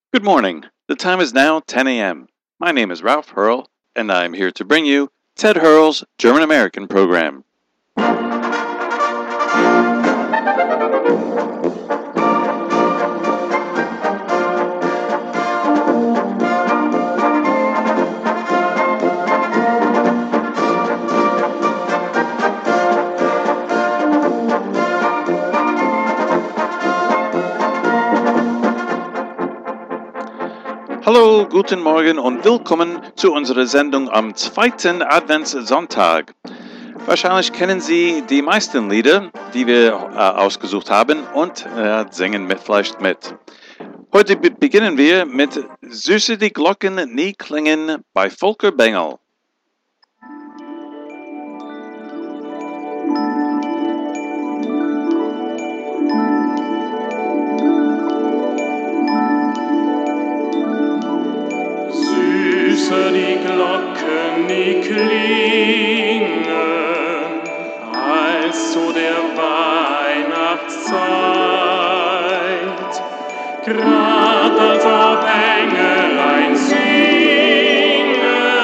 Good morning. The time is now 10 a.m. My name is Ralph Hurl, and I am here to bring you Ted Hurl's German American program. Hallo, guten Morgen und willkommen zu unserer Sendung am zweiten Adventssonntag. Wahrscheinlich kennen Sie die meisten Lieder, die wir ausgesucht haben und singen vielleicht mit. Heute beginnen wir mit Süße die Glocken nie klingen bei Volker Bengel. Süße die Glocken, die klingen, als zu der Weihnachtszeit. Grad als ob Engelein singen,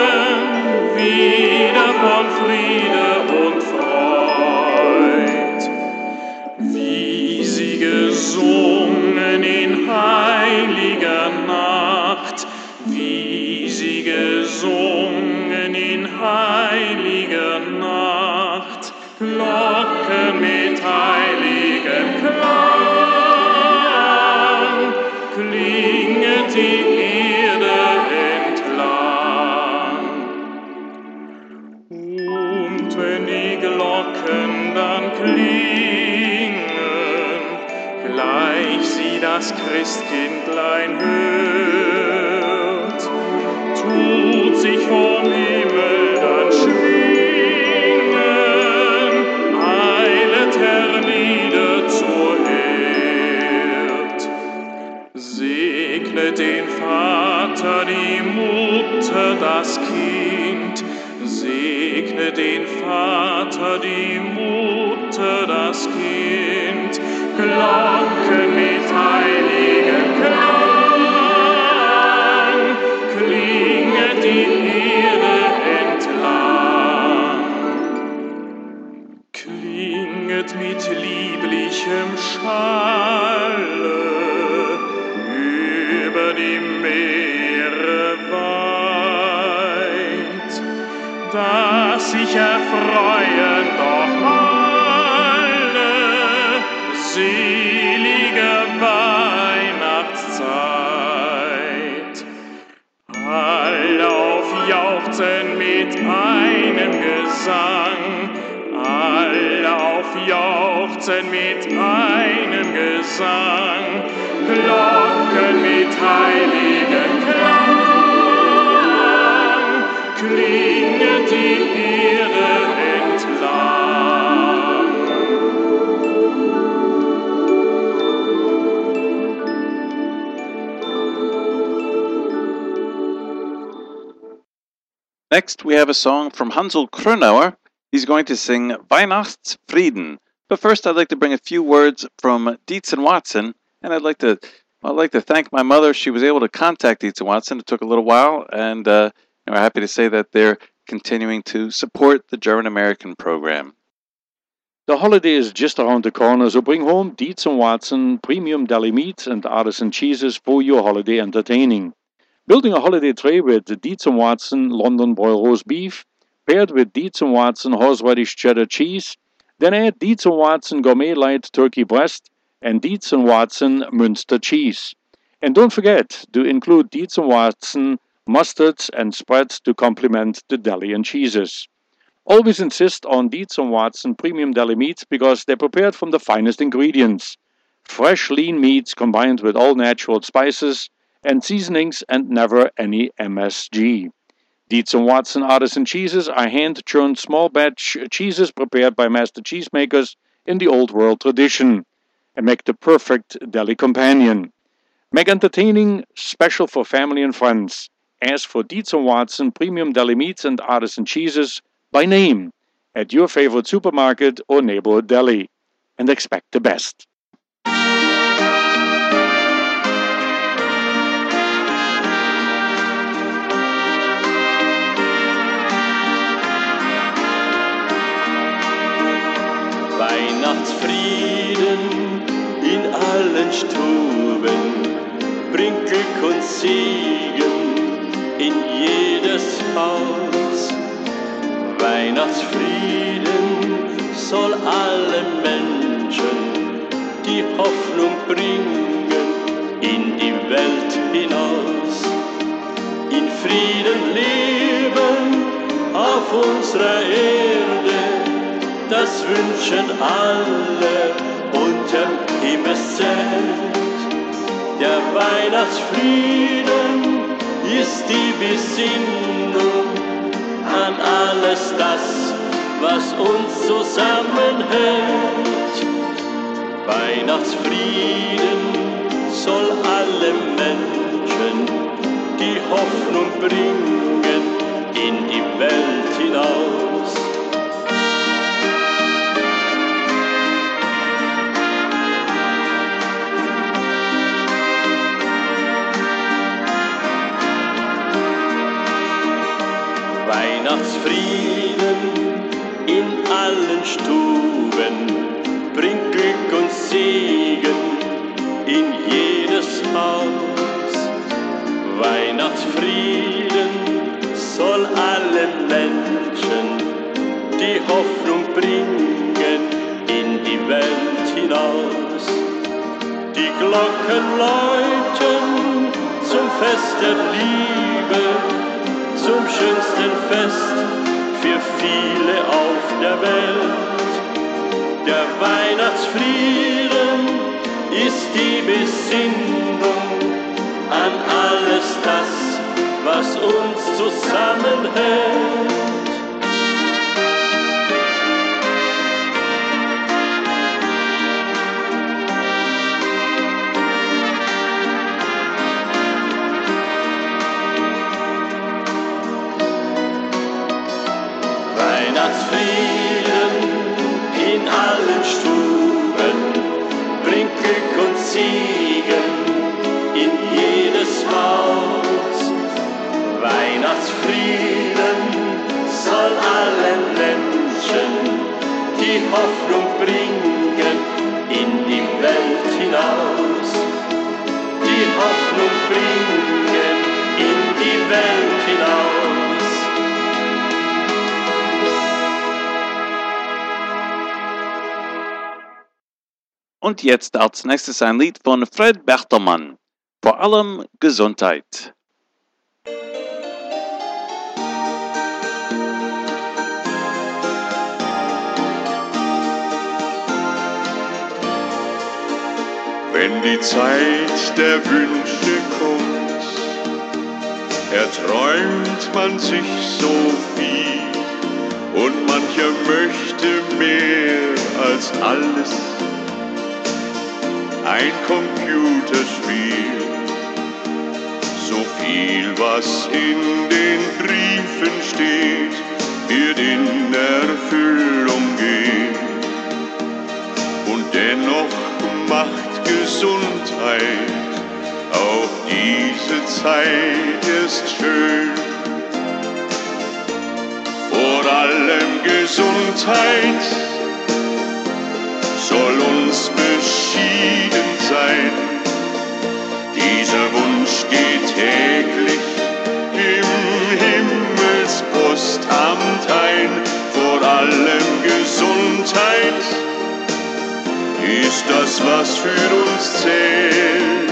wieder von Friede und Freud. Wie sie gesungen in heiliger Nacht, wie sie gesungen in heiliger Nacht, Glocken mit heiligem Klang, klinget die Erde entlang. Und wenn die Glocken dann klingen, gleich sie das Christkindlein hört, tut sich vom Himmel dann schwingen, eilet hernieder zur Erd. Segnet den Vater, die Mutter, das Kind, segnet den Vater, die Mutter, das Kind, Glocken mit heiligem Klang, klinget die Erde entlang. Klinget mit lieblichem Schalle über die Meere weit, dass sich erfreuen doch alle selige Weihnachtszeit. Alle aufjauchzen mit einem Gesang, alle aufjauchzen mit einem Gesang, Glocken mit heiligem Klang, klinget die Erde entlang. Next, we have a song from Hansel Krönauer. He's going to sing Weihnachtsfrieden. But first, I'd like to bring a few words from Dietz and Watson, and I'd like to thank my mother. She was able to contact Dietz and Watson. It took a little while, and we're happy to say that they're continuing to support the German American program. The holiday is just around the corner, so bring home Dietz and Watson premium deli meats and artisan cheeses for your holiday entertaining. Building a holiday tray with Dietz and Watson London boiled roast beef, paired with Dietz and Watson horseradish cheddar cheese, then add Dietz and Watson gourmet light turkey breast and Dietz and Watson Münster cheese. And don't forget to include Dietz and Watson mustards and spreads to complement the deli and cheeses. Always insist on Dietz and Watson premium deli meats because they're prepared from the finest ingredients. Fresh lean meats combined with all natural spices and seasonings and never any MSG. Dietz and Watson artisan cheeses are hand-churned small batch cheeses prepared by master cheesemakers in the old world tradition and make the perfect deli companion. Make entertaining special for family and friends. Ask for Dietz and Watson premium deli meats and artisan cheeses by name at your favorite supermarket or neighborhood deli and expect the best. Stuben bringt Glück und Segen in jedes Haus. Weihnachtsfrieden soll allen Menschen die Hoffnung bringen in die Welt hinaus. In Frieden leben auf unserer Erde, das wünschen alle unterm Himmelszelt. Der Weihnachtsfrieden ist die Besinnung an alles das, was uns zusammenhält. Weihnachtsfrieden soll allen Menschen die Hoffnung bringen in die Welt hinaus. Weihnachtsfrieden in allen Stuben bringt Glück und Segen in jedes Haus. Weihnachtsfrieden soll allen Menschen die Hoffnung bringen in die Welt hinaus. Die Glocken läuten zum Fest der Liebe, zum schönsten Fest für viele auf der Welt. Der Weihnachtsfrieden ist die Besinnung an alles das, was uns zusammenhält. Weihnachtsfrieden in allen Stuben bringt Glück und Segen in jedes Haus. Weihnachtsfrieden soll allen Menschen die Hoffnung bringen in die Welt hinaus. Die Hoffnung bringen in die Welt hinaus. Und jetzt als nächstes ein Lied von Fred Bertelmann. Vor allem Gesundheit. Wenn die Zeit der Wünsche kommt, erträumt man sich so viel und mancher möchte mehr als alles. Ein Computerspiel, so viel was in den Briefen steht, wird in Erfüllung gehen. Und dennoch macht Gesundheit auch diese Zeit ist schön. Vor allem Gesundheit soll uns beschieden sein. Dieser Wunsch geht täglich im Himmelspostamt ein. Vor allem Gesundheit ist das, was für uns zählt.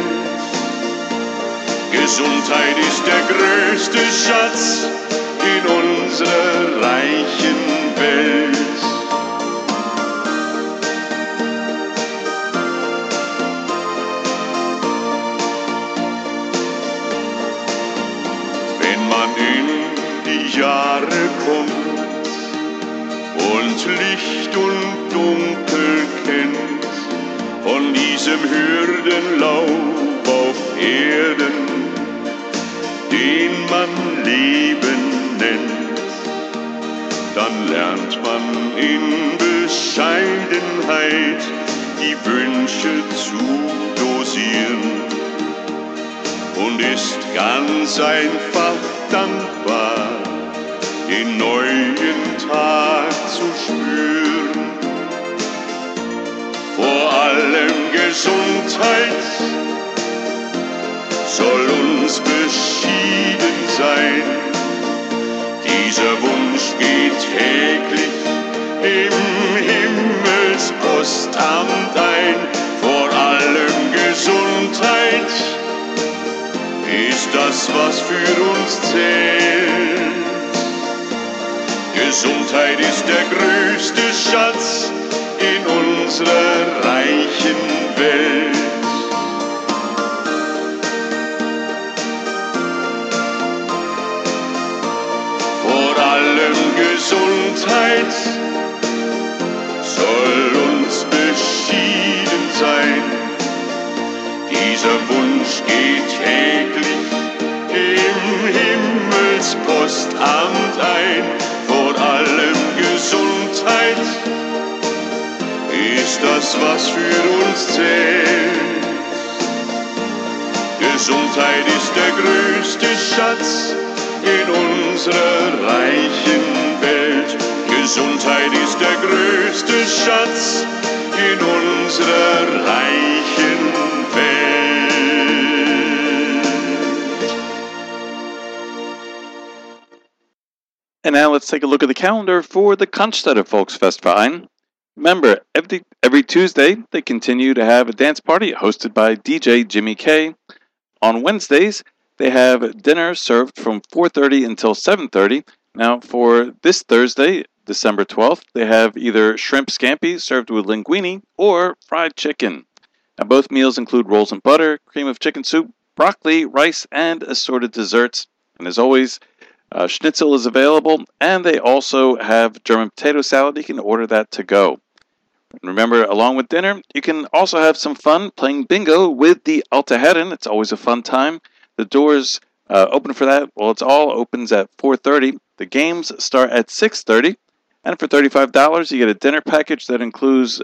Gesundheit ist der größte Schatz in unserer reichen Welt. Jahre kommt und Licht und Dunkel kennt, von diesem Hürdenlauf auf Erden, den man Leben nennt, dann lernt man in Bescheidenheit die Wünsche zu dosieren und ist ganz einfach dankbar, den neuen Tag zu spüren. Vor vor allem Gesundheit soll uns beschieden sein. Dieser Wunsch geht täglich im Himmelspostamt ein. Vor allem Gesundheit ist das, was für uns zählt. Gesundheit ist der größte Schatz in unserer reichen Welt. Vor allem Gesundheit soll uns beschieden sein. Dieser Wunsch geht täglich im Himmelspostamt ein. Vor allem Gesundheit ist das, was für uns zählt. Gesundheit ist der größte Schatz in unserer reichen Welt. Gesundheit ist der größte Schatz in unserer reichen Welt. And now let's take a look at the calendar for the Cannstatter Volksfestverein. Remember, every Tuesday they continue to have a dance party hosted by DJ Jimmy K. On Wednesdays, they have dinner served from 4:30 until 7:30. Now, for this Thursday, December 12th, they have either shrimp scampi served with linguine or fried chicken. Now, both meals include rolls and butter, cream of chicken soup, broccoli, rice, and assorted desserts. And as always, schnitzel is available, and they also have German potato salad. You can order that to go. And remember, along with dinner, you can also have some fun playing bingo with the Alte Herren. It's always a fun time. The doors open for that. Well, it all opens at 4:30. The games start at 6:30. And for $35, you get a dinner package that includes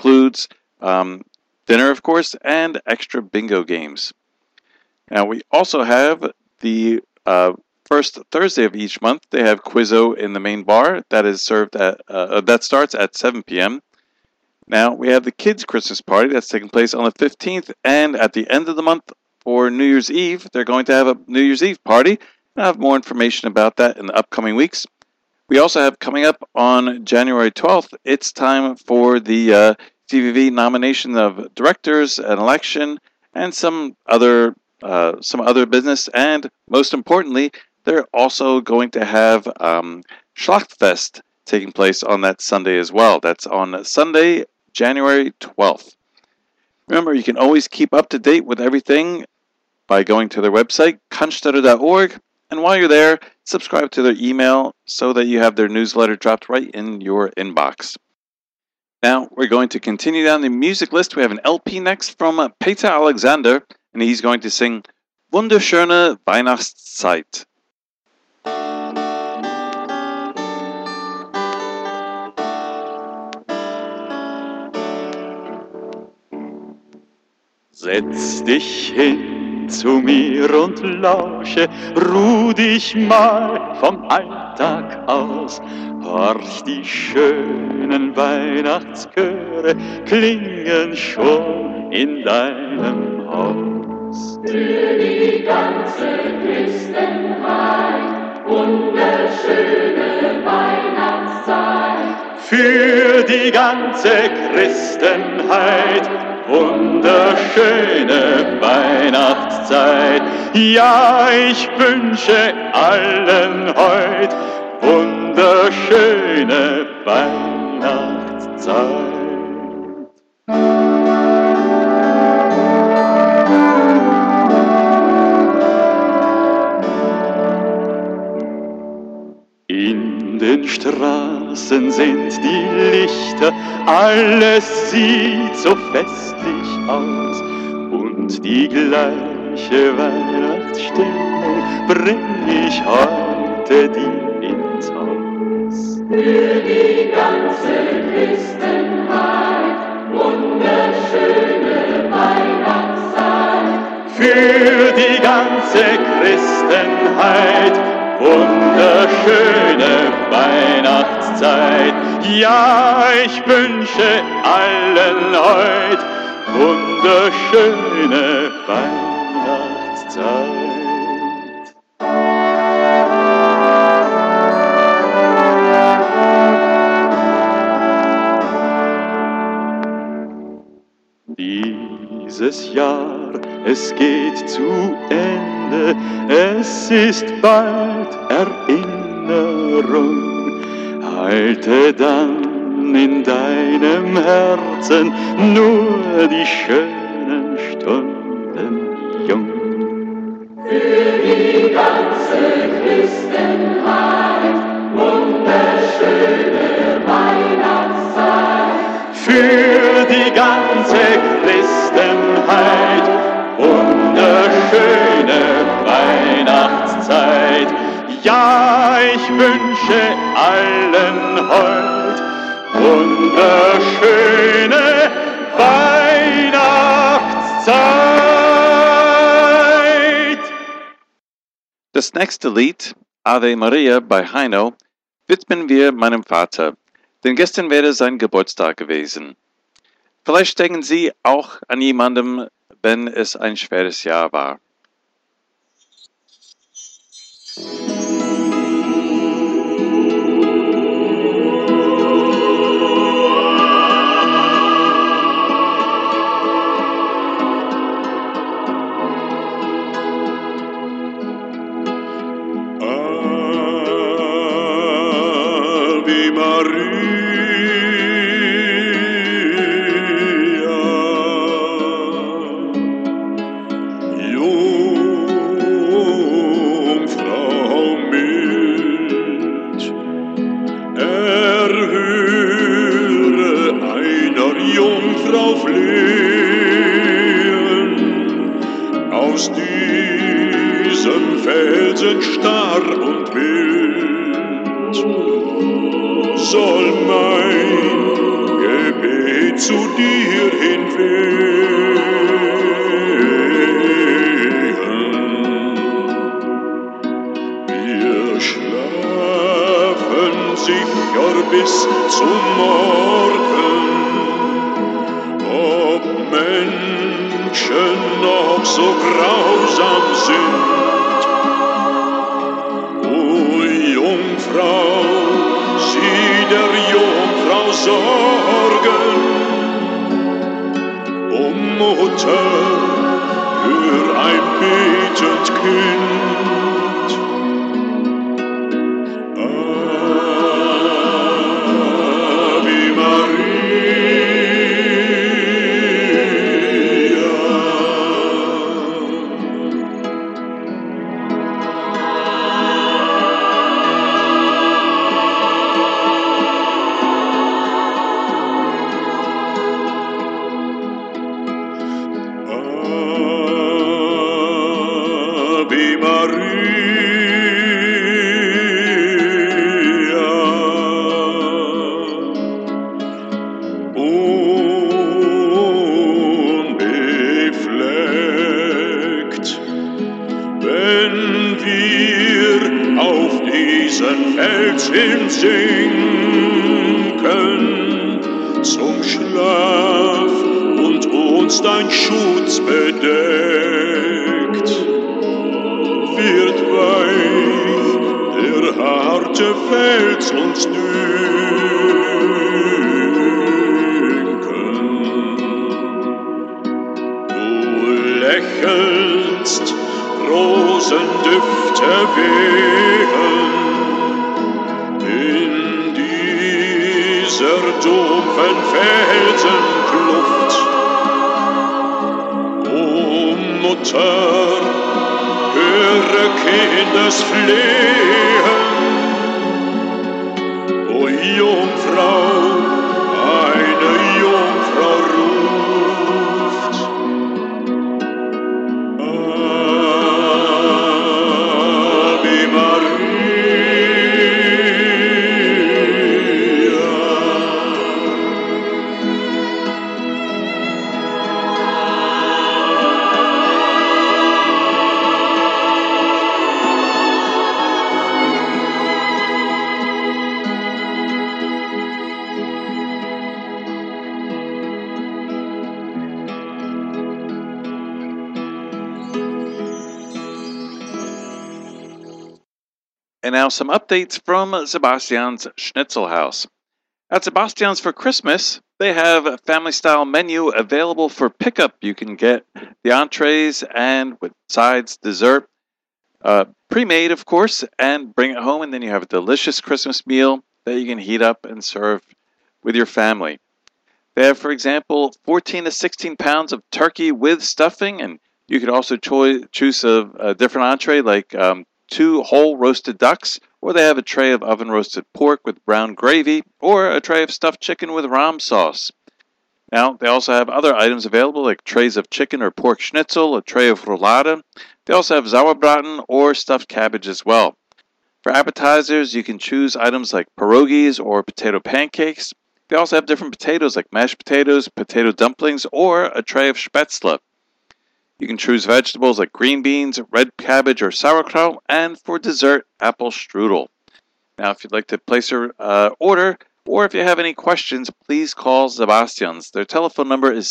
dinner, of course, and extra bingo games. Now, we also have the first Thursday of each month. They have Quizzo in the main bar. That is served at that starts at 7 p.m. Now, we have the kids' Christmas party that's taking place on the 15th, and at the end of the month for New Year's Eve, they're going to have a New Year's Eve party. I'll have more information about that in the upcoming weeks. We also have coming up on January 12th, it's time for the CVV nomination of directors, an election, and some other business. And most importantly, they're also going to have Schlachtfest taking place on that Sunday as well. That's on Sunday, January 12th. Remember, you can always keep up to date with everything by going to their website, cannstatter.org. And while you're there, subscribe to their email so that you have their newsletter dropped right in your inbox. Now, we're going to continue down the music list. We have an LP next from Peter Alexander, and he's going to sing Wunderschöne Weihnachtszeit. Setz dich hin zu mir und lausche, ruh dich mal vom Alltag aus. Horch, die schönen Weihnachtschöre klingen schon in deinem Haus. Für die ganze Christenheit, wunderschöne Weihnachtszeit. Für die ganze Christenheit, wunderschöne Weihnachtszeit. Ja, ich wünsche allen heut wunderschöne Weihnachtszeit. In den Straßen sind die Lichter, alles sieht so festlich aus. Und die gleiche Weihnachtsstimmung bring ich heute dir ins Haus. Für die ganze Christenheit, wunderschöne Weihnachtszeit. Für die ganze Christenheit, wunderschöne Weihnachtszeit. Ja, ich wünsche allen heut wunderschöne Weihnachtszeit. Dieses Jahr, es geht zu Ende, es ist bald Erinnerung. Halte dann in deinem Herzen nur die schönen Stunden jung. Für die ganze Christenheit, wunderschöne Weihnachtszeit. Für die ganze Christenheit, wunderschöne Weihnachtszeit. Ja, ich wünsche allen heut wunderschöne Weihnachtszeit. Das nächste Lied, Ave Maria bei Heino, widmen wir meinem Vater, denn gestern wäre sein Geburtstag gewesen. Vielleicht denken Sie auch an jemandem, wenn es ein schweres Jahr war. Ave Maria, Jungfrau mild, erhöre einer Jungfrau flehen, aus diesem Felsen starr und wild soll mein Gebet zu dir hinwehen. Wir schlafen sicher bis zum Morgen, ob Menschen noch so grausam sind. O Jungfrau, sieh der Jungfrau Sorgen. O Mutter, hör ein betend Kind. Ave Maria. Ave Maria, unbefleckt, wenn wir auf diesen Fels hinsinken zum Schlaf und uns dein Schutz bedeckt, wird weich der harte Fels uns dünken. Du lächelst, Rosendüfte wehen in dieser dumpfen Felsenkluft. O Mutter, höre Kindesflehen. O Jungfrau, eine Jungfrau ruft. Ave Maria. And now some updates from Sebastian's Schnitzel House. At Sebastian's for Christmas, they have a family-style menu available for pickup. You can get the entrees and with sides, dessert, pre-made, of course, and bring it home, and then you have a delicious Christmas meal that you can heat up and serve with your family. They have, for example, 14 to 16 pounds of turkey with stuffing, and you could also choose a different entree like 2 whole roasted ducks, or they have a tray of oven-roasted pork with brown gravy, or a tray of stuffed chicken with ram sauce. Now, they also have other items available like trays of chicken or pork schnitzel, a tray of roulade. They also have sauerbraten or stuffed cabbage as well. For appetizers, you can choose items like pierogies or potato pancakes. They also have different potatoes like mashed potatoes, potato dumplings, or a tray of spätzle. You can choose vegetables like green beans, red cabbage, or sauerkraut, and for dessert, apple strudel. Now, if you'd like to place your order, or if you have any questions, please call Sebastian's. Their telephone number is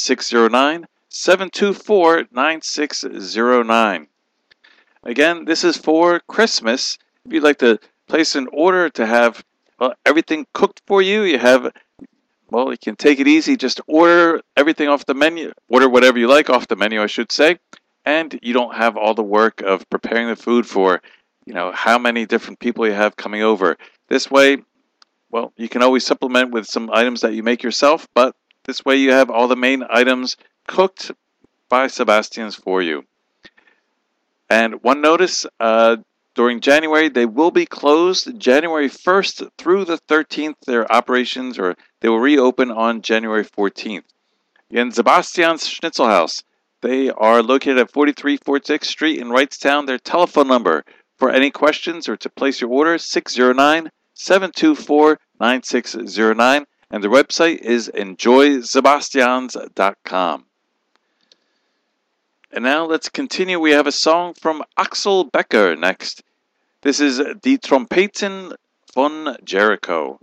609-724-9609. Again, this is for Christmas. If you'd like to place an order to have everything cooked for you, you can take it easy. Just order everything off the menu. Order whatever you like off the menu, I should say. And you don't have all the work of preparing the food for, how many different people you have coming over. This way, you can always supplement with some items that you make yourself, but this way you have all the main items cooked by Sebastian's for you. And one notice, during January, they will be closed January 1st through the 13th. Their operations, or they will reopen on January 14th. Again, Sebastian's Schnitzel House. They are located at 4346 Street in Wrightstown. Their telephone number for any questions or to place your order, 609-724-9609. And their website is enjoysebastians.com. And now let's continue. We have a song from Axel Becker next. This is Die Trompeten von Jericho.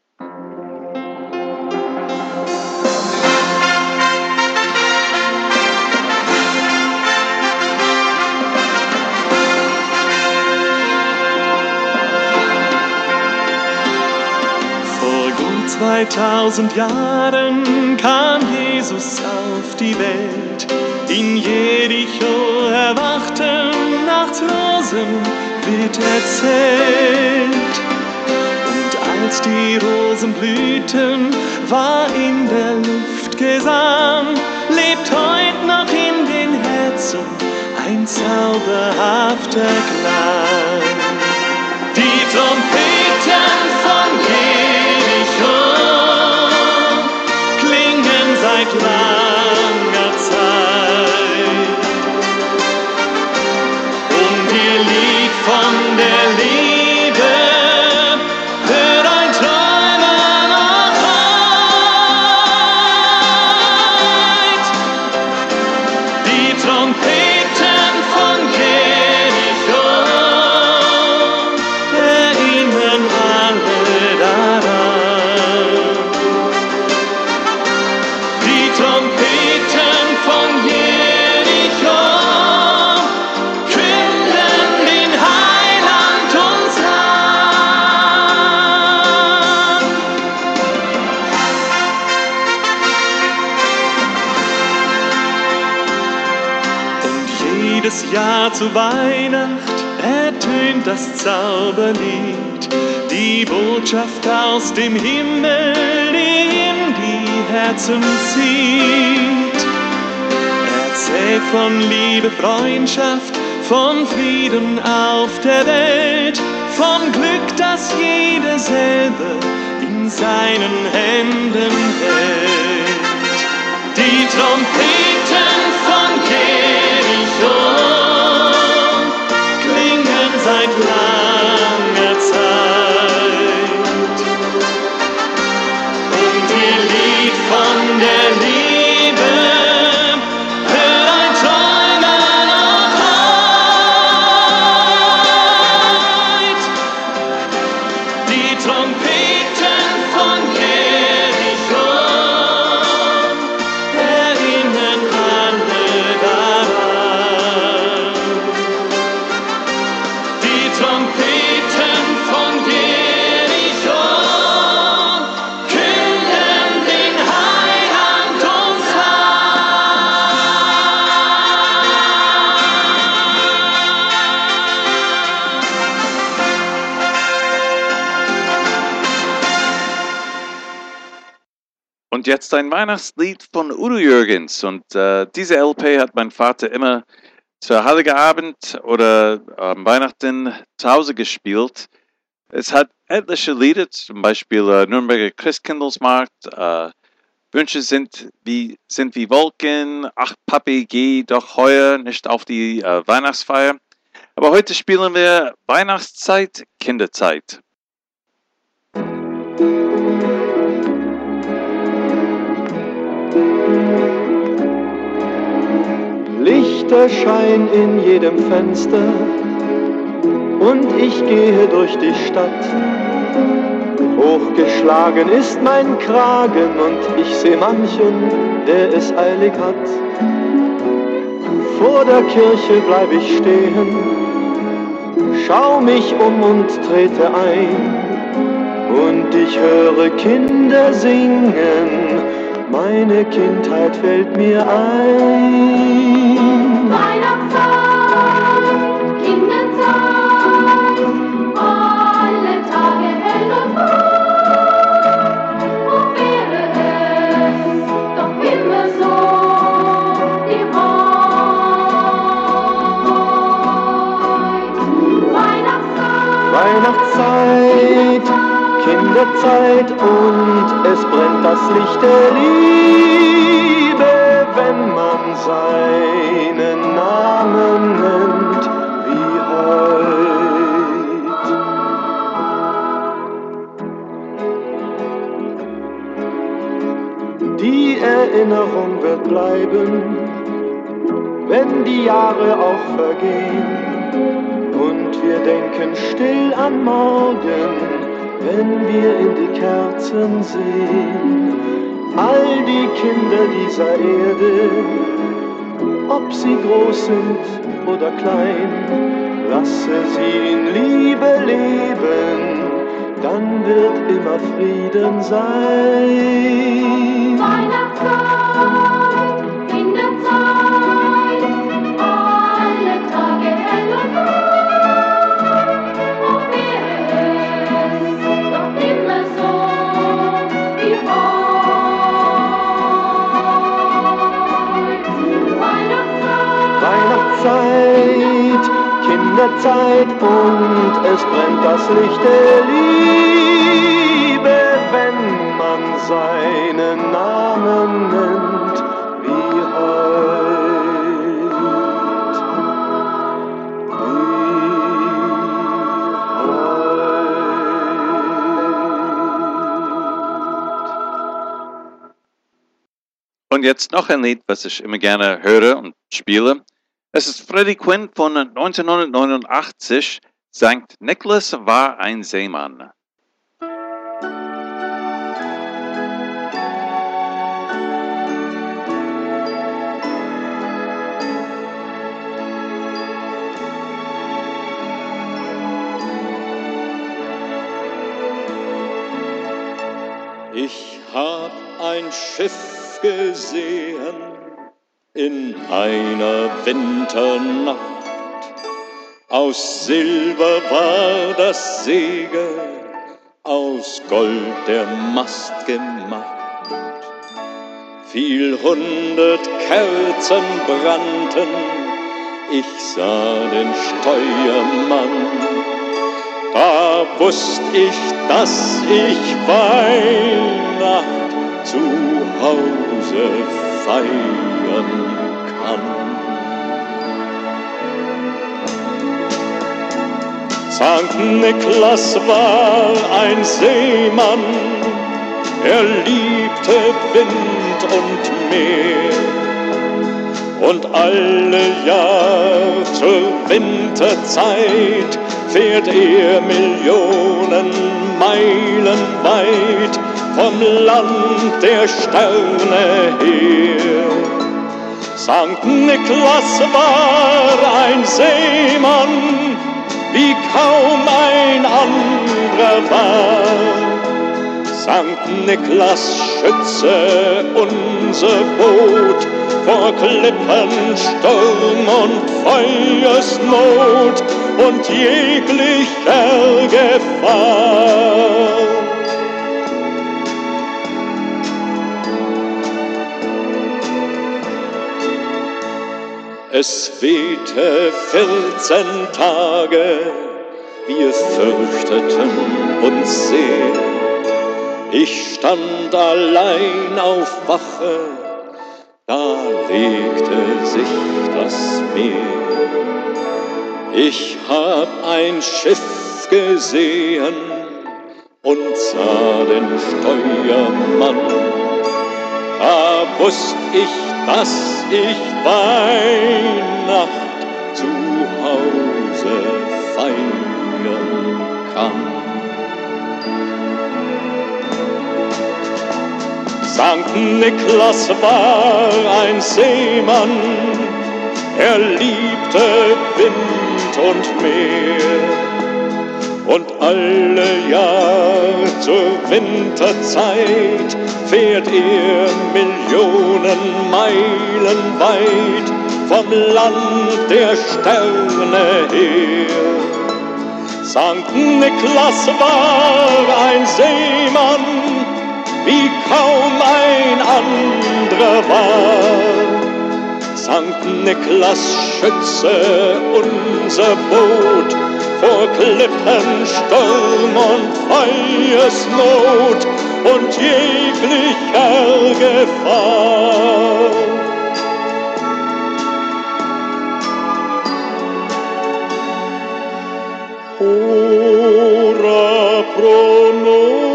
Vor gut 2000 Jahren kam Jesus auf die Welt. In Jericho erwachten Nachtrosen wird erzählt. Und als die Rosen blühten, war in der Luft Gesang. Lebt heut noch in den Herzen ein zauberhafter Klang. Die Trompeten von Jericho klingen seit langer Zeit. Und ihr Lied von der Liebe hört ein Träumer noch weit. Die Trompeten von Jericho erinnern alle daran. Die Trompeten von Jericho künden den Heiland uns an. Und jedes Jahr zu Weihnacht ertönt das Zauberlied, die Botschaft aus dem Himmel, die in die Herzen zieht. Erzählt von Liebe, Freundschaft, von Frieden auf der Welt, vom Glück, das jeder selber in seinen Händen hält. Die Trompeten von Jericho klingen seit langer Zeit. Und ihr Lied von der Liebe hört ein Träumer noch weit. Die Trompeten von Jericho erinnern alle Und jetzt ein Weihnachtslied von Udo Jürgens. Und diese LP hat mein Vater immer zur Heiligen Abend oder am Weihnachten zu Hause gespielt. Es hat etliche Lieder, zum Beispiel Nürnberger Christkindlesmarkt, Wünsche sind wie Wolken, ach Papi, geh doch heuer nicht auf die Weihnachtsfeier. Aber heute spielen wir Weihnachtszeit, Kinderzeit. Lichterschein in jedem Fenster und ich gehe durch die Stadt. Hochgeschlagen ist mein Kragen und ich seh manchen, der es eilig hat. Vor der Kirche bleib ich stehen, schau mich um und trete ein. Und ich höre Kinder singen, meine Kindheit fällt mir ein. Weihnachtszeit, Kinderzeit, alle Tage hell und froh. Und wäre es doch immer so wie heute. Weihnachtszeit, Kinderzeit und es brennt das Licht der Liebe, wenn man seinen Namen nennt wie heut. Die Erinnerung wird bleiben, wenn die Jahre auch vergehen und wir denken still an morgen, wenn wir in die Kerzen sehen, all die Kinder dieser Erde, ob sie groß sind oder klein, lasse sie in Liebe leben, dann wird immer Frieden sein. Weihnachtszeit, Kinderzeit, alle Tage hell und froh. Weihnachtszeit, Kinderzeit und es brennt das Licht der Liebe, wenn man seinen Namen nennt wie heut. Und jetzt noch ein Lied, was ich immer gerne höre und spiele. Es ist Freddie Quinn von 1989, St. Nicholas war ein Seemann. Ich hab ein Schiff gesehen in einer Winternacht. Aus Silber war das Segel, aus Gold der Mast gemacht. Viel 100 Kerzen brannten, ich sah den Steuermann. Da wusst ich, dass ich Weihnacht zu Hause feiern kann. St. Niklas war ein Seemann, er liebte Wind und Meer. Und alle Jahr zur Winterzeit fährt er Millionen Meilen weit vom Land der Sterne her. St. Niklas war ein Seemann, wie kaum ein anderer war. St. Niklas schütze unser Boot vor Klippen, Sturm und Feuersnot und jeglicher Gefahr. Es wehte 14 Tage, wir fürchteten uns sehr. Ich stand allein auf Wache, da legte sich das Meer. Ich hab ein Schiff gesehen und sah den Steuermann. Da wusst ich, dass ich Weihnacht zu Hause feiern kann. Sankt Niklas war ein Seemann, er liebte Wind und Meer. Und alle Jahr zur Winterzeit fährt er Millionen Meilen weit vom Land der Sterne her. Sankt Niklas war ein Seemann, wie kaum ein anderer war. Sankt Niklas schütze unser Boot vor Klippen, Sturm und Feuersnot und jeglicher Gefahr. Ora pro nobis.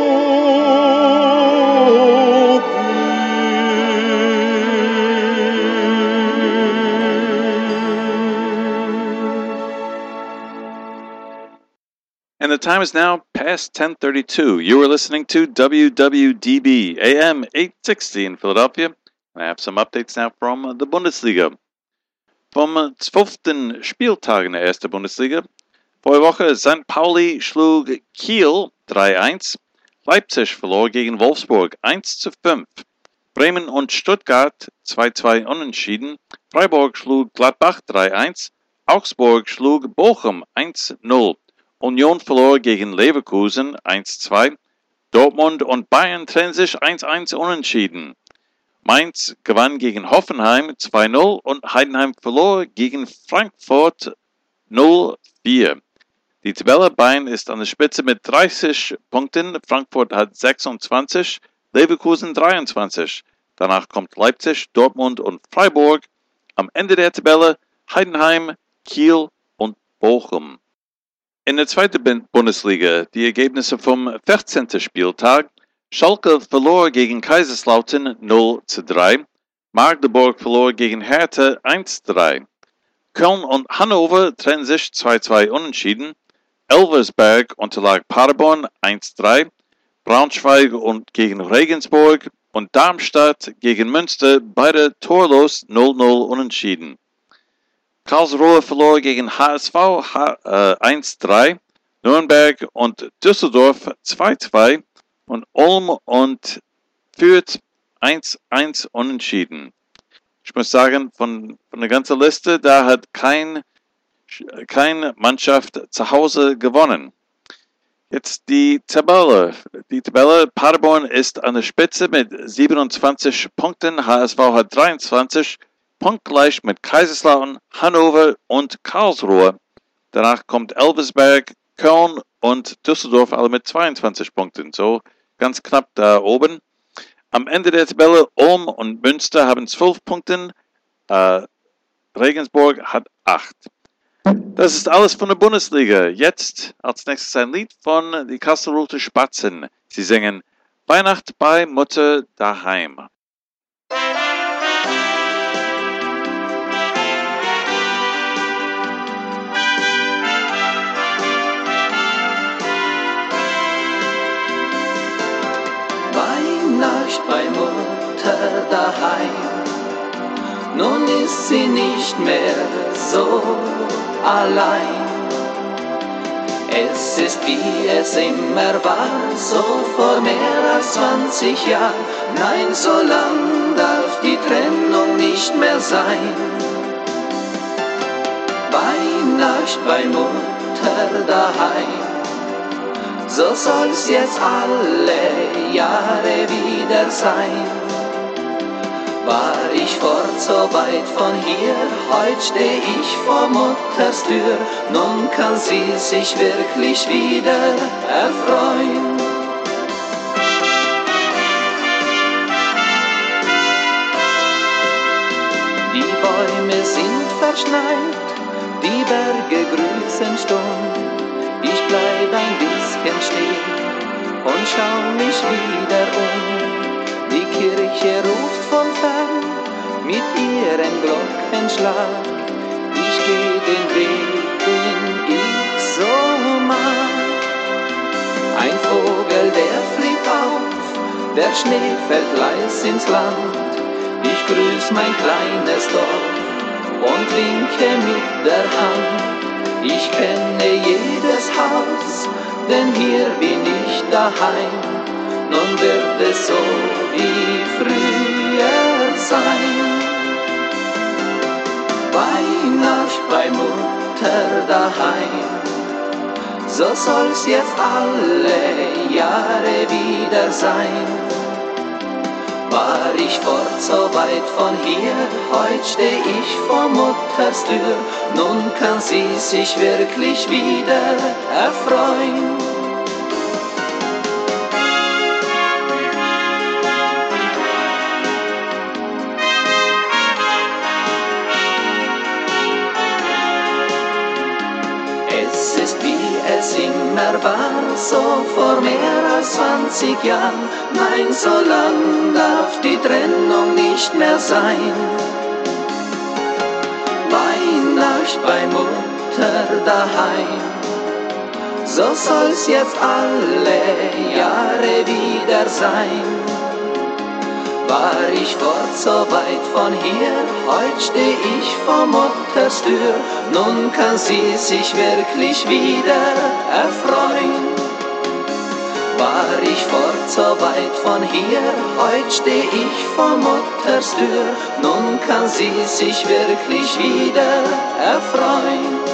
And the time is now past 10:32. You are listening to WWDB AM 860 in Philadelphia. I have some updates now from the Bundesliga. Vom 12. Spieltag in der ersten Bundesliga. Vorige Woche St. Pauli schlug Kiel 3-1. Leipzig verlor gegen Wolfsburg 1-5. Bremen und Stuttgart 2-2 unentschieden. Freiburg schlug Gladbach 3-1. Augsburg schlug Bochum 1-0. Union verlor gegen Leverkusen 1-2. Dortmund und Bayern trennen sich 1-1 unentschieden. Mainz gewann gegen Hoffenheim 2-0 und Heidenheim verlor gegen Frankfurt 0-4. Die Tabelle Bayern ist an der Spitze mit 30 Punkten, Frankfurt hat 26, Leverkusen 23. Danach kommt Leipzig, Dortmund und Freiburg. Am Ende der Tabelle Heidenheim, Kiel und Bochum. In der zweiten Bundesliga die Ergebnisse vom 14. Spieltag. Schalke verlor gegen Kaiserslautern 0-3. Magdeburg verlor gegen Hertha 1-3. Köln und Hannover trennen sich 2-2 unentschieden. Elversberg unterlag Paderborn 1-3. Braunschweig und gegen Regensburg und Darmstadt gegen Münster beide torlos 0-0 unentschieden. Karlsruhe verlor gegen HSV 1-3. Nürnberg und Düsseldorf 2-2. Und Ulm und Fürth 1-1 unentschieden. Ich muss sagen, von der ganzen Liste, da hat keine Mannschaft zu Hause gewonnen. Jetzt die Tabelle. Die Tabelle Paderborn ist an der Spitze mit 27 Punkten. HSV hat 23, punktgleich mit Kaiserslautern, Hannover und Karlsruhe. Danach kommt Elversberg, Köln und Düsseldorf alle mit 22 Punkten. So ganz knapp da oben. Am Ende der Tabelle Ulm und Münster haben 12 Punkte. Regensburg hat 8. Das ist alles von der Bundesliga. Jetzt als nächstes ein Lied von die Kastelruther Spatzen. Sie singen Weihnacht bei Mutter daheim. Weihnacht bei Mutter daheim. Nun ist sie nicht mehr so allein. Es ist wie es immer war, so vor mehr als 20 Jahren. Nein, so lang darf die Trennung nicht mehr sein. Weihnacht bei Mutter daheim. So soll's jetzt alle Jahre wieder sein. War ich fort so weit von hier, heut steh ich vor Mutters Tür, nun kann sie sich wirklich wieder erfreuen. Die Bäume sind verschneit, die Berge grüßen stumm, ich bleib ein bisschen stehen und schau mich wieder um. Die Kirche ruft von fern mit ihrem Glockenschlag. Ich geh den Weg, den ich so mag. Ein Vogel, der fliegt auf, der Schnee fällt leis ins Land. Ich grüß mein kleines Dorf und winke mit der Hand. Ich kenne jedes Haus, denn hier bin ich daheim. Nun wird es so wie früher sein. Weihnacht bei Mutter daheim, so soll's jetzt alle Jahre wieder sein. War ich fort so weit von hier, heut steh ich vor Mutters Tür, nun kann sie sich wirklich wieder erfreuen. Es ist wie es immer war, so vor mehr als 20 Jahren. Nein, so lang darf die Trennung nicht mehr sein. Weihnacht bei Mutter daheim, so soll's jetzt alle Jahre wieder sein. War ich fort so weit von hier, heut steh ich vor Mutters Tür, nun kann sie sich wirklich wieder erfreuen. War ich fort so weit von hier, heut steh ich vor Mutters Tür, nun kann sie sich wirklich wieder erfreuen.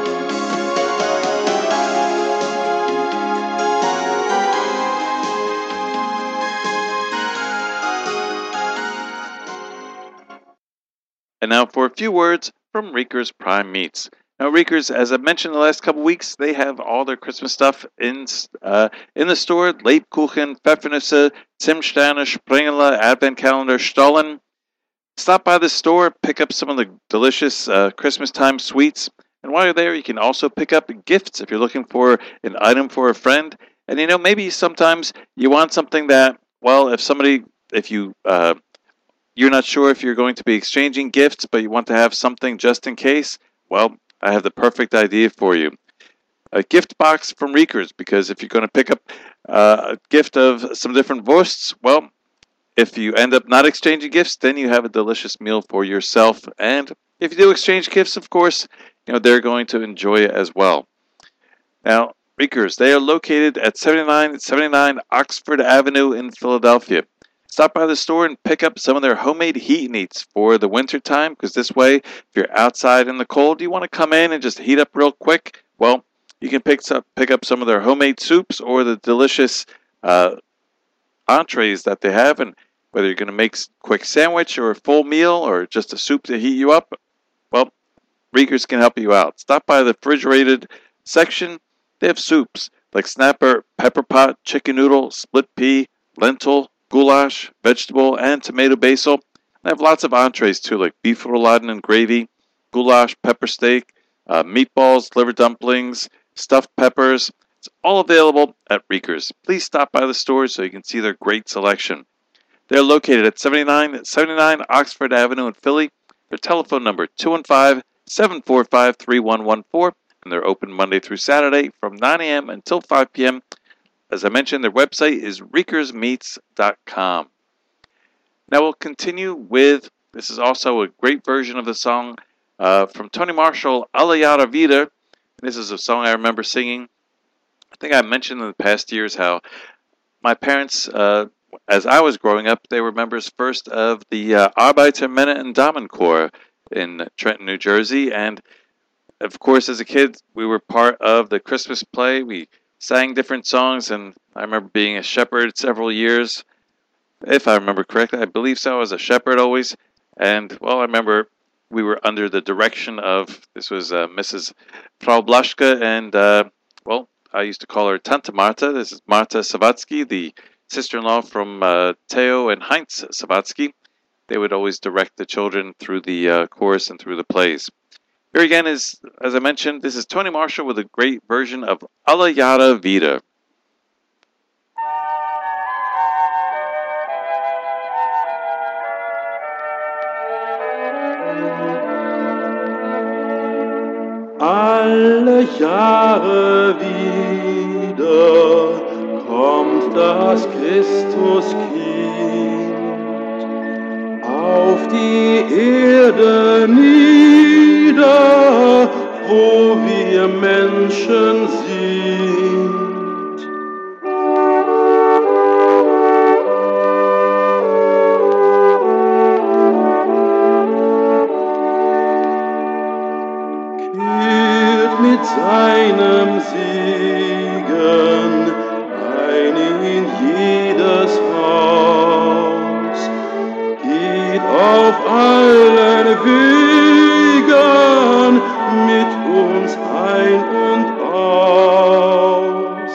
And now for a few words from Rieker's Prime Meats. Now, Rieker's, as I mentioned the last couple weeks, they have all their Christmas stuff in the store. Lebkuchen, Pfeffernüsse, Zimtsterne, Springele, Advent Calendar, Stollen. Stop by the store, pick up some of the delicious Christmas time sweets. And while you're there, you can also pick up gifts if you're looking for an item for a friend. And you know, maybe sometimes you want something that, well, if you're not sure if you're going to be exchanging gifts, but you want to have something just in case, well, I have the perfect idea for you. A gift box from Rieker's, because if you're going to pick up a gift of some different wursts, well, if you end up not exchanging gifts, then you have a delicious meal for yourself. And if you do exchange gifts, of course, you know, they're going to enjoy it as well. Now, Rieker's, they are located at 7979 Oxford Avenue in Philadelphia. Stop by the store and pick up some of their homemade heat and eats for the winter time, because this way, if you're outside in the cold, you want to come in and just heat up real quick, well, you can pick up some of their homemade soups or the delicious entrees that they have. And whether you're going to make a quick sandwich or a full meal or just a soup to heat you up, well, Rieker's can help you out. Stop by the refrigerated section. They have soups like snapper, pepper pot, chicken noodle, split pea, lentil, goulash, vegetable, and tomato basil. They have lots of entrees too, like beef rouladen and gravy, goulash, pepper steak, meatballs, liver dumplings, stuffed peppers. It's all available at Rieker's. Please stop by the store so you can see their great selection. They're located at 7979 Oxford Avenue in Philly. Their telephone number 215-745-3114, and they're open Monday through Saturday from 9 a.m. until 5 p.m. As I mentioned, their website is riekersmeats.com. Now we'll continue with, this is also a great version of the song from Tony Marshall, Aliyah Vida. This is a song I remember singing. I think I mentioned in the past years how my parents, as I was growing up, they were members first of the Arbeitermänner- und Damenchor in Trenton, New Jersey. And of course, as a kid, we were part of the Christmas play. We sang different songs, and I remember being a shepherd several years. if I remember correctly. I believe so. I was a shepherd always. And, well, I remember we were under the direction of, this was Mrs. Frau Blaschke, and, well, I used to call her Tante Marta. This is Marta Savatsky, the sister-in-law from Theo and Heinz Savatsky. They would always direct the children through the chorus and through the plays. Here again is, as I mentioned, this is Tony Marshall with a great version of Alle Jahre Wieder. Alle Jahre wieder kommt das Christuskind auf die Erde nieder, wo wir Menschen sind. Mit seinem Segen ein in jedes Haus, geht auf allen Wegen mit uns ein und aus.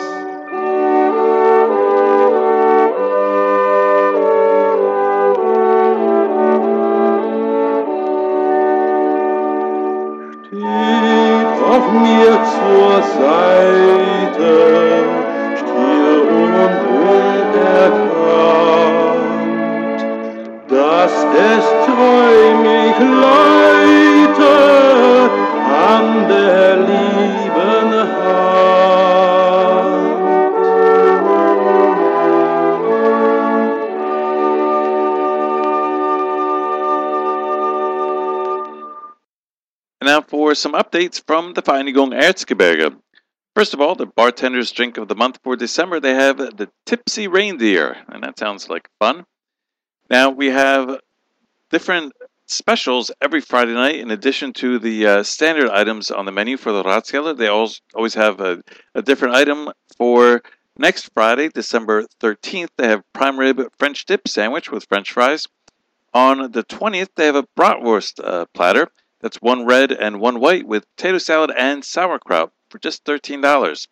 Auf mir zur Seite, still und unerkannt, dass es treu mich leite an der lieben Hand. Now for some updates from the Vereinigung Erzgebirge. First of all, the bartender's drink of the month for December, they have the Tipsy Reindeer, and that sounds like fun. Now we have different specials every Friday night in addition to the standard items on the menu for the Ratskeller. They always have a different item. For next Friday, December 13th, they have prime rib French dip sandwich with French fries. On the 20th, they have a bratwurst platter. That's one red and one white with potato salad and sauerkraut for just $13.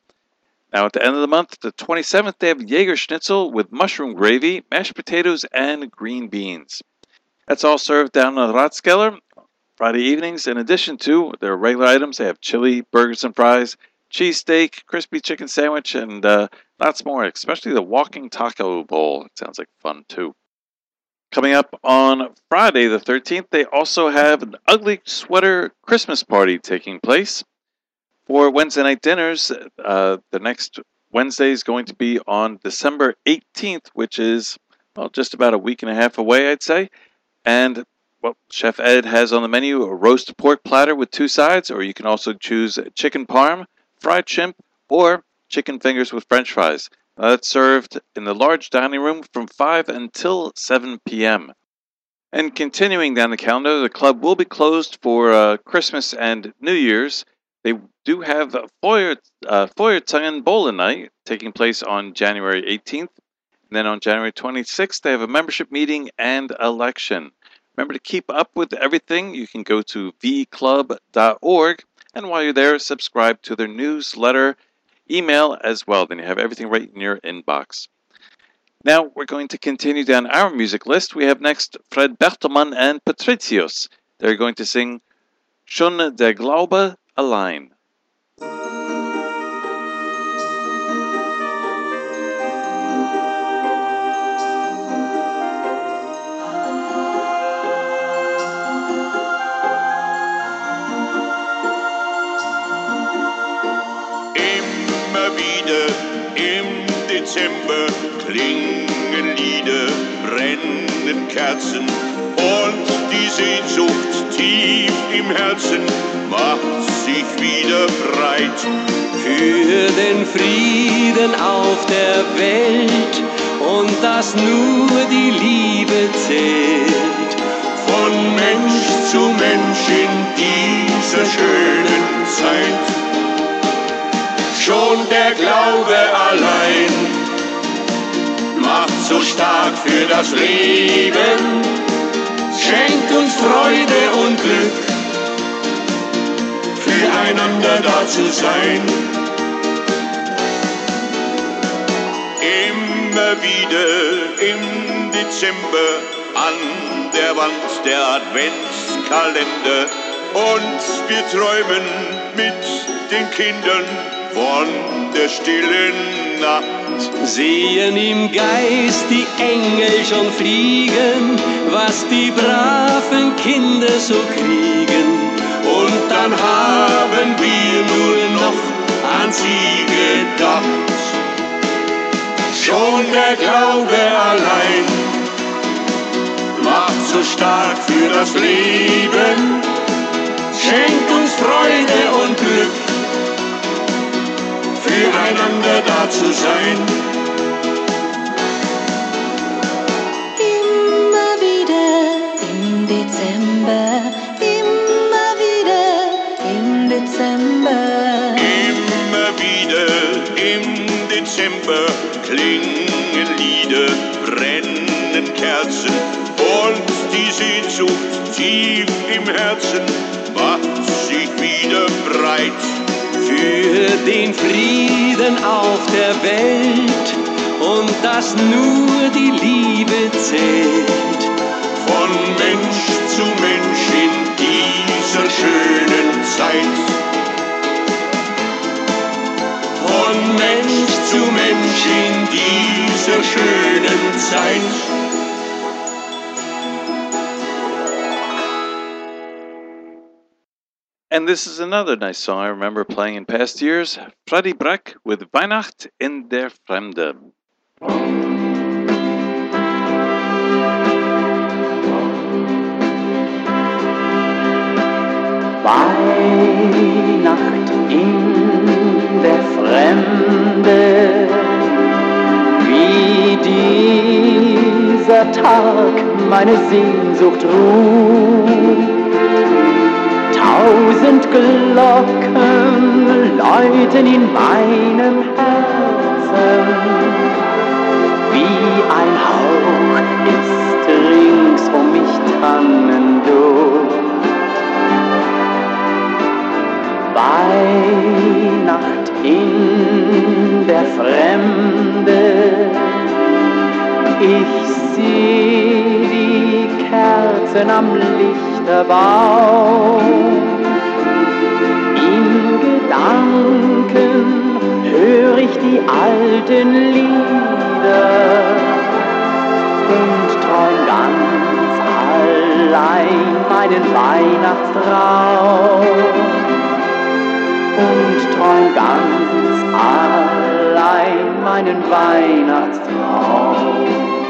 Now at the end of the month, the 27th, they have Jaeger Schnitzel with mushroom gravy, mashed potatoes, and green beans. That's all served down in the Ratskeller Friday evenings. In addition to their regular items, they have chili, burgers and fries, cheesesteak, crispy chicken sandwich, and lots more, especially the walking taco bowl. It sounds like fun too. Coming up on Friday the 13th, they also have an ugly sweater Christmas party taking place. For Wednesday night dinners, the next Wednesday is going to be on December 18th, which is, well, just about a week and a half away, I'd say. And, well, Chef Ed has on the menu a roast pork platter with 2 sides, or you can also choose chicken parm, fried shrimp, or chicken fingers with French fries. That's served in the large dining room from 5 until 7 p.m. And continuing down the calendar, the club will be closed for Christmas and New Year's. They do have Feuerzangen Bowling Night taking place on January 18th. And then on January 26th, they have a membership meeting and election. Remember to keep up with everything. You can go to vclub.org. And while you're there, subscribe to their newsletter, email as well. Then you have everything right in your inbox. Now we're going to continue down our music list. We have next Fred Bertelmann and Patricius. They're going to sing Schon der Glaube allein. Dezember klingen Lieder, brennen Kerzen und die Sehnsucht tief im Herzen macht sich wieder breit. Für den Frieden auf der Welt und dass nur die Liebe zählt. Von Mensch zu Mensch in dieser schönen Zeit. Schon der Glaube allein macht so stark für das Leben, schenkt uns Freude und Glück, füreinander da zu sein. Immer wieder im Dezember an der Wand der Adventskalender und wir träumen mit den Kindern von der stillen Nacht. Sehen im Geist die Engel schon fliegen, was die braven Kinder so kriegen. Und dann haben wir nur noch an sie gedacht. Schon der Glaube allein macht so stark für das Leben, schenkt uns Freude und Glück, füreinander da zu sein. Immer wieder im Dezember, immer wieder im Dezember. Immer wieder im Dezember klingen Lieder, brennen Kerzen und die Sehnsucht tief im Herzen macht sich wieder breit. Für den Frieden auf der Welt und dass nur die Liebe zählt. Von Mensch zu Mensch in dieser schönen Zeit. Von Mensch zu Mensch in dieser schönen Zeit. And this is another nice song I remember playing in past years. Freddy Breck with Weihnacht in der Fremde. Weihnacht in der Fremde, wie dieser Tag meine Sehnsucht ruft. 1000 Glocken läuten in meinem Herzen, wie ein Hauch ist rings um mich Tannenduft. Weihnacht in der Fremde, ich seh die Kerzen am Lichterbaum. In Gedanken hör ich die alten Lieder und träum ganz allein meinen Weihnachtstraum. Und träum ganz allein meinen Weihnachtstraum.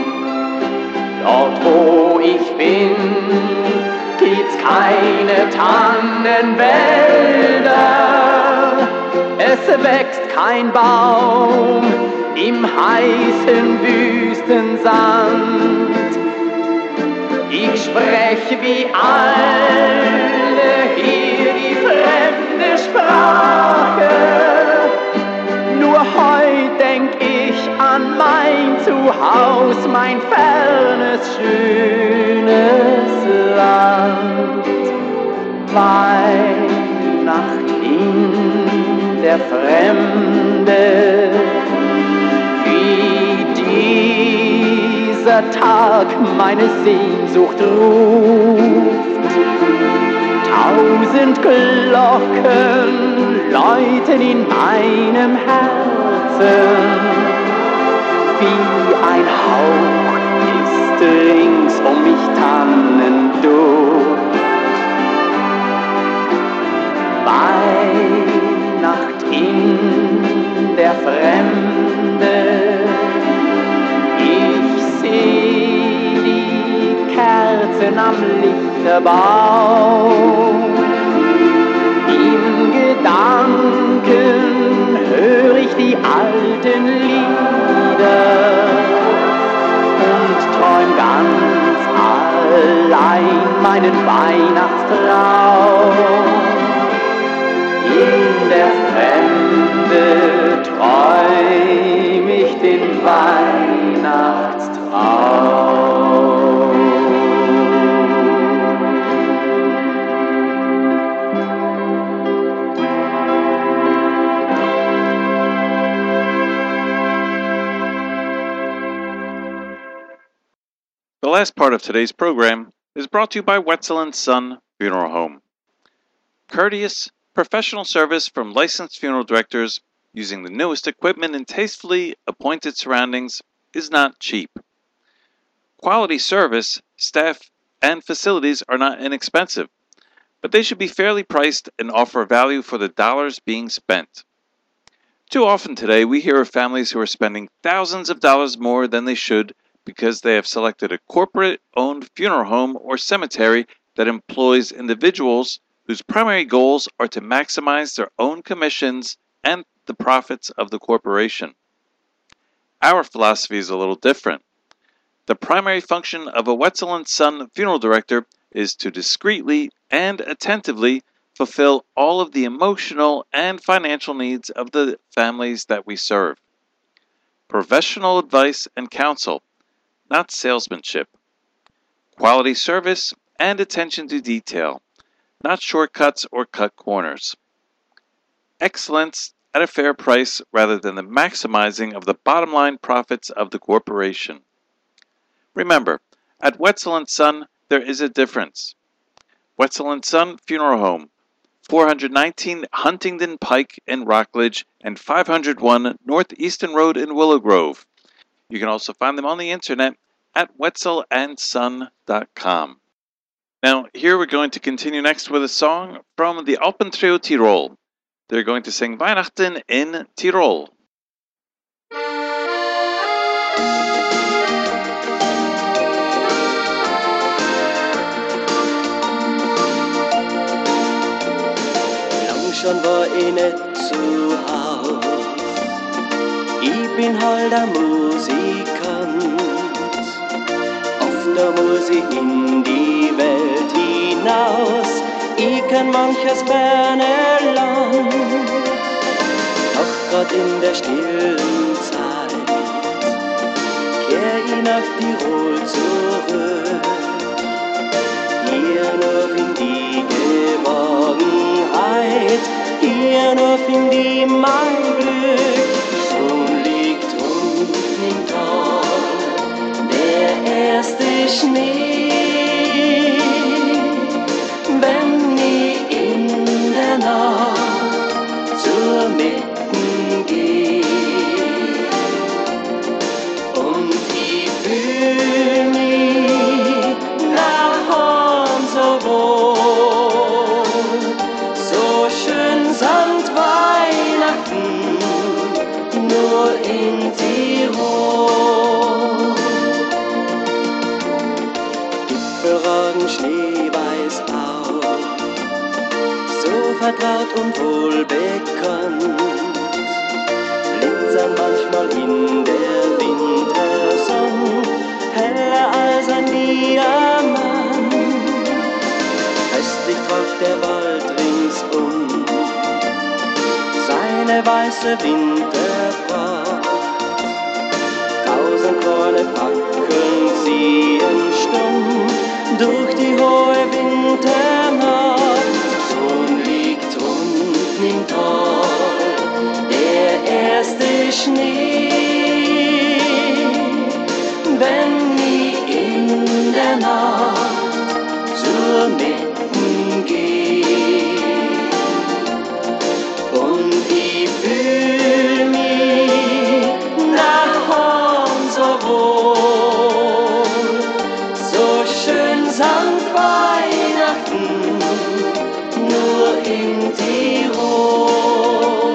Dort wo ich bin, gibt's keine Tannenwälder, es wächst kein Baum im heißen Wüstensand. Ich spreche wie alle hier die fremde Sprache, nur heut denk ich an mein Zuhaus, mein fernes, schönes Land. Weihnacht in der Fremde, wie dieser Tag meine Sehnsucht ruft. 1000 Glocken läuten in meinem Herzen, wie ein Hauch ist rings um mich Tannenduft. Weihnacht in der Fremde, ich seh die Kerzen am Lichterbaum. In Gedanken hör ich die alten Lieder und träum ganz allein meinen Weihnachtstraum. In der Fremde träum ich den Weihnachtstraum. The last part of today's program is brought to you by Wetzel & Son Funeral Home. Courteous, professional service from licensed funeral directors using the newest equipment in tastefully appointed surroundings is not cheap. Quality service, staff, and facilities are not inexpensive, but they should be fairly priced and offer value for the dollars being spent. Too often today, we hear of families who are spending thousands of dollars more than they should because they have selected a corporate-owned funeral home or cemetery that employs individuals whose primary goals are to maximize their own commissions and the profits of the corporation. Our philosophy is a little different. The primary function of a Wetzel & Son funeral director is to discreetly and attentively fulfill all of the emotional and financial needs of the families that we serve. Professional advice and counsel, not salesmanship. Quality service and attention to detail, not shortcuts or cut corners. Excellence at a fair price rather than the maximizing of the bottom line profits of the corporation. Remember, at Wetzel & Son, there is a difference. Wetzel & Son Funeral Home, 419 Huntingdon Pike in Rockledge and 501 Northeastern Road in Willow Grove. You can also find them on the internet at wetzelandson.com. Now, here we're going to continue next with a song from the Alpentrio Tirol. They're going to sing Weihnachten in Tirol. Schon war ich nicht zu Haus. Ich bin halt ein Musikant. Oft muss ich in die Welt hinaus. Ich kann manches ferne Land. Doch grad in der stillen Zeit kehr ich nach Tirol zurück. Hier nur in die Geborgenheit, hier nur find ich mein Glück. Schon liegt unten im Tal der erste Schnee. Wenn ich in der Nacht zur Mitten geh und ich fühl mich nach Hause so wohl, so schön sanft Weihnachten, nur in Tirol. Gipfelragen schneeweiß auf, so vertraut und wohlbekannt, blitzern manchmal in der Wintersonne, heller als ein Diamant. Köstlich träuft der Wald ringsum seine weiße Winterpracht. 1000 Korne Fackeln ziehen stumm durch die hohe Winternacht. Schon liegt unten im Tal der erste Schnee. Wenn ich in der Nacht zur Mitten geh und ich fühl mich nach Hause so wohl, so schön sanft Weihnachten, nur in Tirol.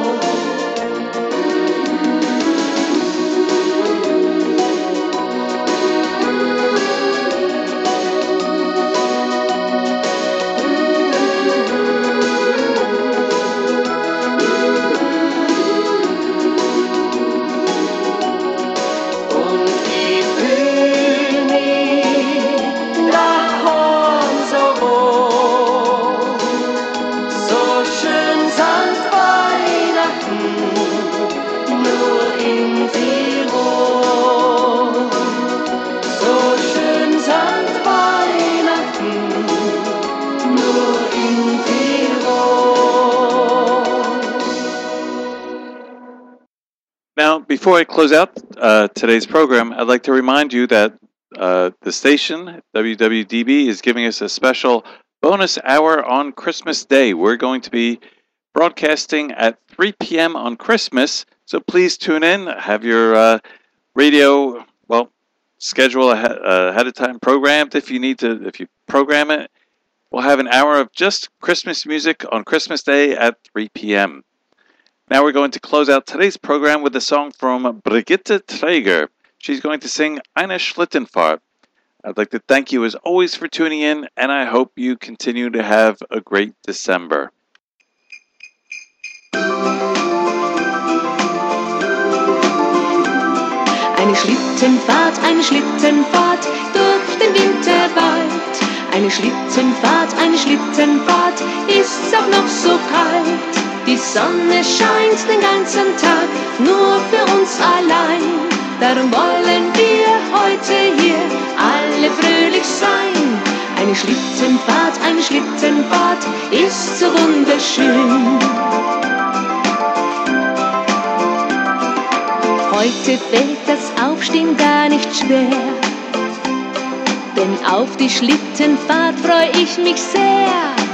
Now, before I close out today's program, I'd like to remind you that the station, WWDB, is giving us a special bonus hour on Christmas Day. We're going to be broadcasting at 3 p.m. on Christmas, so please tune in. Have your radio, schedule ahead of time programmed if you program it. We'll have an hour of just Christmas music on Christmas Day at 3 p.m. Now we're going to close out today's program with a song from Brigitte Traeger. She's going to sing Eine Schlittenfahrt. I'd like to thank you as always for tuning in, and I hope you continue to have a great December. Eine Schlittenfahrt durch den Winterwald. Eine Schlittenfahrt ist auch noch so kalt. Die Sonne scheint den ganzen Tag nur für uns allein. Darum wollen wir heute hier alle fröhlich sein. Eine Schlittenfahrt ist so wunderschön. Heute fällt das Aufstehen gar nicht schwer, denn auf die Schlittenfahrt freu ich mich sehr.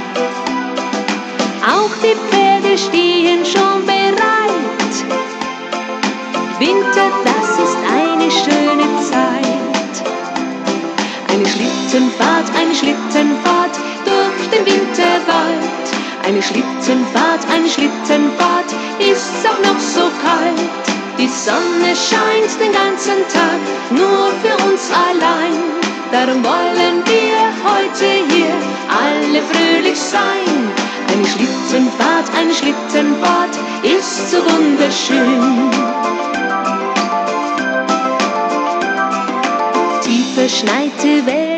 Auch die Pferde stehen schon bereit. Winter, das ist eine schöne Zeit. Eine Schlittenfahrt durch den Winterwald. Eine Schlittenfahrt ist auch noch so kalt. Die Sonne scheint den ganzen Tag nur für uns allein. Darum wollen wir heute hier alle fröhlich sein. Eine Schlittenfahrt ist so wunderschön. Tief verschneite Wälder